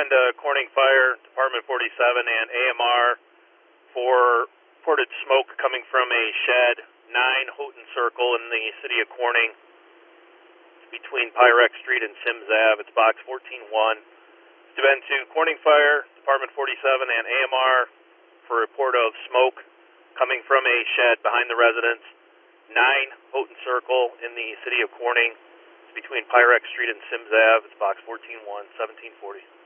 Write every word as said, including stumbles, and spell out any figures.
been to Corning Fire, Department forty-seven, and A M R for reported smoke coming from a shed, nine Houghton Circle in the city of Corning. It's between Pyrex Street and Sims Ave. It's box fourteen one. It's been to Corning Fire, Department forty-seven, and A M R for a report of smoke coming from a shed behind the residence, nine Houghton Circle in the city of Corning. It's between Pyrex Street and Sims Ave. It's box fourteen one, seventeen forty.